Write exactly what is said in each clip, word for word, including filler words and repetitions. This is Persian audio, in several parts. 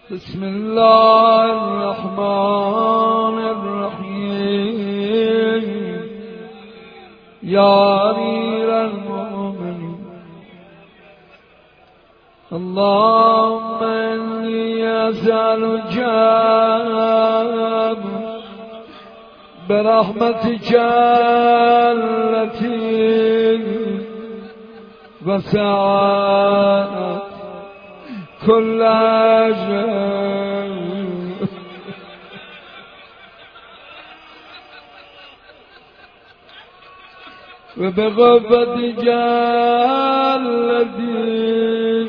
بسم الله الرحمن الرحيم يا أمير المؤمنين اللهم إني أسألك برحمتك التي وسعت كل شيء وبغفرتك التي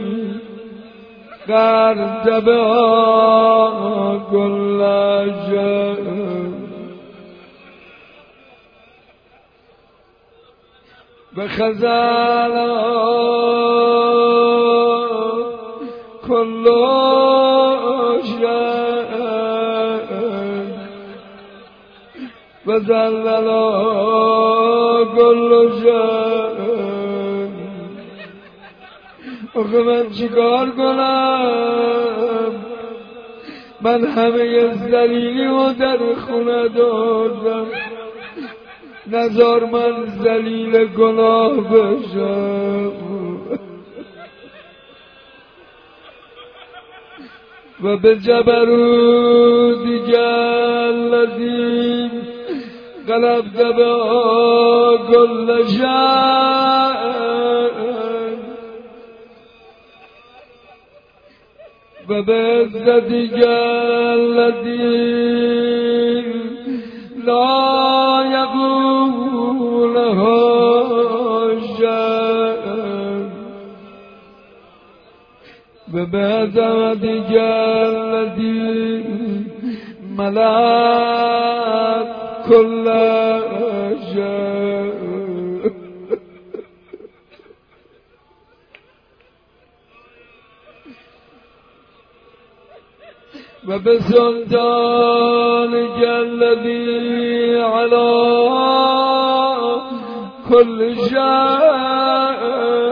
قد تبع كل شيء بخزانة كل شيء وزلل كل شيء. آخه من چیکار کنم؟ من همه ذلیلی و در خونه دارم، نذار من ذلیل گناه بشم. و به جبروتک الذی غلبت بها کل شیء و به عزتک التي لا يقول لها شيء و به عظمتک التي ملأت كل شيء و بسلطانك الذي على كل شيء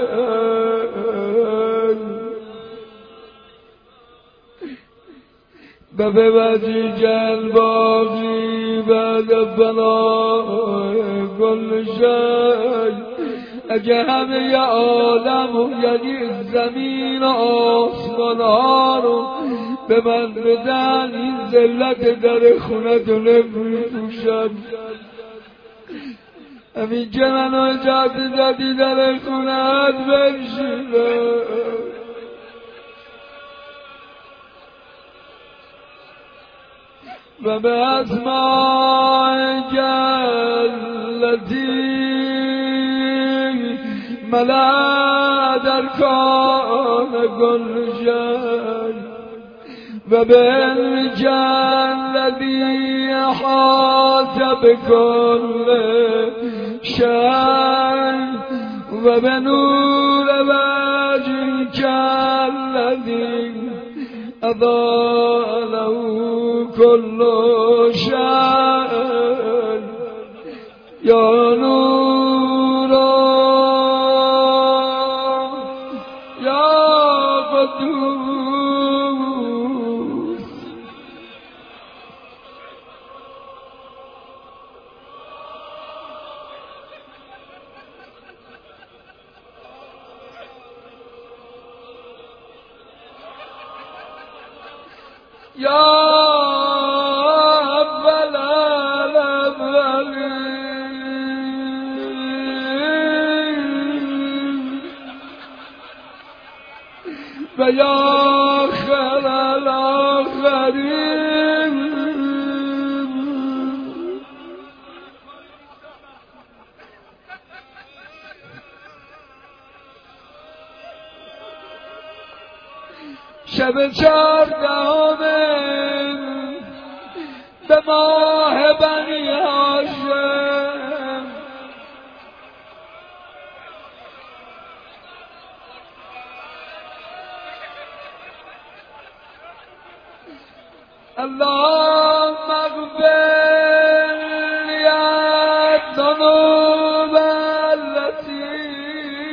و بوجهك الباقي بعد فناء كل شيء. اگه همه عالم یعنی زمین و آسمان ها رو به من بدن، این ذلت در خونه تو نمی‌پوشم. همین که منو اجازه دادی در خونه‌ات بنشینم و به اسمائک التي ملأت ارکان کل شیء و به علمک الذی احاط بکل شیء و به نور وجهک الذی اضاء له كل شيء يا نور يا قدوس يا أول الأولين ويا آخر الآخرين شب چهاردهم به ماه بنی هاشم اللهم اغفر لي الذنوب التي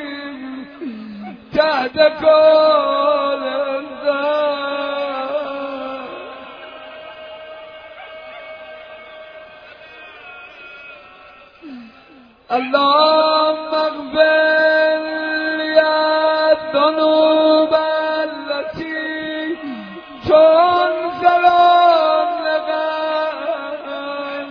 تحت كل انسان اللهم اغفر لي الذنوب التي تنزل لغير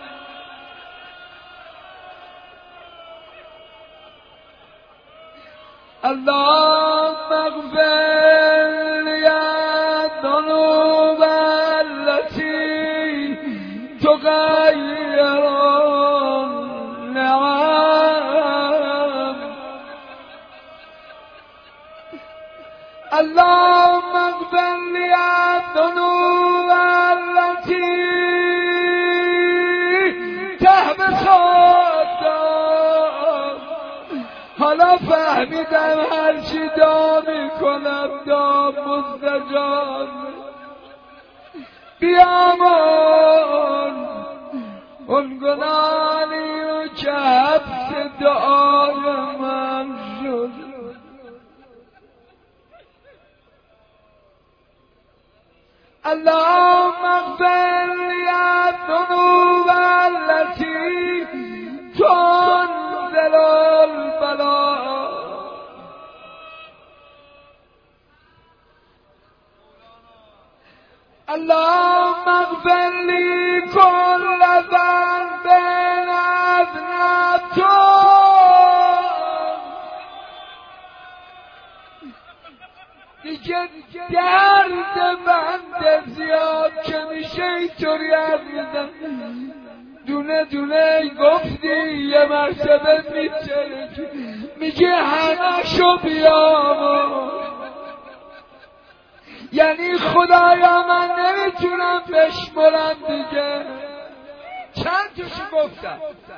اللهم اغفر لي الذنوب التي تغير النعم اللهم اغفر لي الذنوب التي تحبس الدم. حالا فهمیدم هر چی دعا میکنم دعا مستجاب. بیامون اون گناهی رو که حبس دعای من شد. اللهم اغفر لي الذنوب التي تنزل البلاء. اللهم اغفر لي كل ذنب أذنبته دیگه درد بند زیاد که میشه اینطوری حرف میزن. دونه دونه گفتی یه مرتبه میچرکی میگه همه شو بیامون. یعنی خدایا من نمیتونم بشمرم دیگه. چند توشو گفتم؟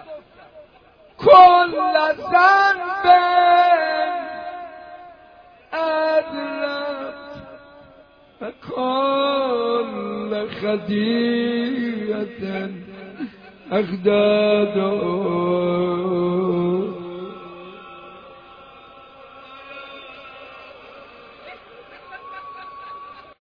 کل ذنب أذنبت فكل خطيئة أخداد